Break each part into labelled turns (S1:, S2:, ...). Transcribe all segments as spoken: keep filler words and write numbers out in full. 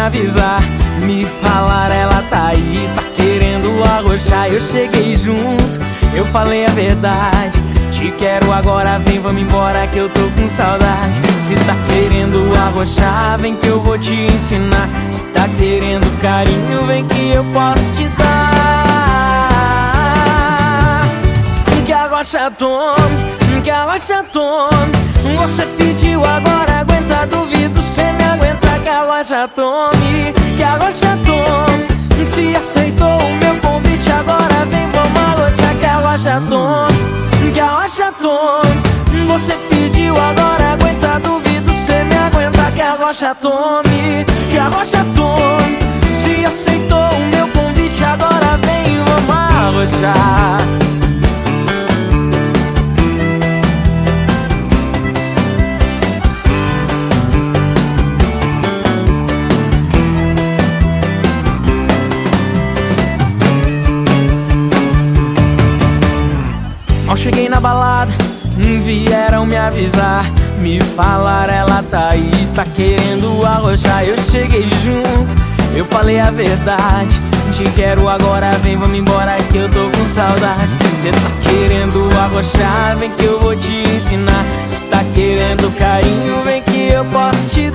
S1: avisar, me falar ela tá aí, tá querendo arrochar. Eu cheguei junto, eu falei a verdade, te quero agora, vem, vamos embora que eu tô com saudade. Se tá querendo arrochar, vem que eu vou te ensinar. Se tá querendo carinho, vem que eu posso te dar. Que arrocha tome, que arrocha tome. Você pediu agora, aguenta, duvido cê me aguenta. Que arrocha tome, que arrocha tome. Se aceitou o meu convite agora, vem, vamos arrochar. Que arrocha tome, que arrocha tome. Você pediu agora, aguenta, duvido cê me aguenta. Que arrocha tome, que arrocha tome. Se aceitou o meu convite agora, vem, vamos arrochar. Mal cheguei na balada, vieram me avisar, me falar ela tá aí, tá querendo arrochar. Eu cheguei junto, eu falei a verdade, te quero agora, vem, vamos embora que eu tô com saudade. Cê tá querendo arrochar, vem que eu vou te ensinar. Se tá querendo carinho, vem que eu posso te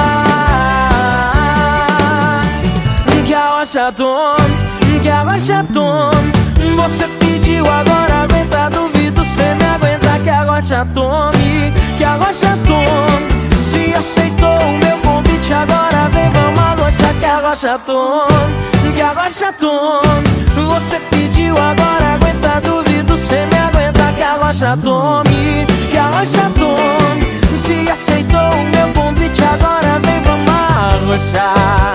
S1: dar. Que arrocha tome, que arrocha tome. Você pediu agora, aguenta, duvido cê me aguenta. Que arrocha tome, que arrocha tome. Se aceitou o meu convite agora, vem, vamos arrochar. Que arrocha tome, que arrocha tome. Você pediu agora, aguenta, duvido cê me aguenta. Que arrocha tome, que arrocha tome. Se aceitou o meu convite agora, vem, vamos arrochar.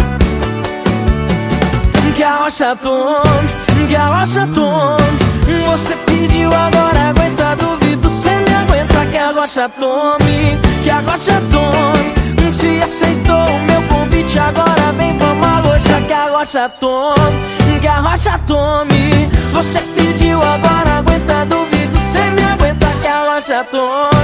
S1: Que arrocha tome, que arrocha tome. Você pediu agora, aguenta, duvido cê me aguenta. Que arrocha tome, que arrocha tome. Se aceitou o meu convite agora, vem, vamos arrochar. Que arrocha tome, que arrocha tome. Você pediu agora, aguenta, duvido cê me aguenta. Que arrocha tome.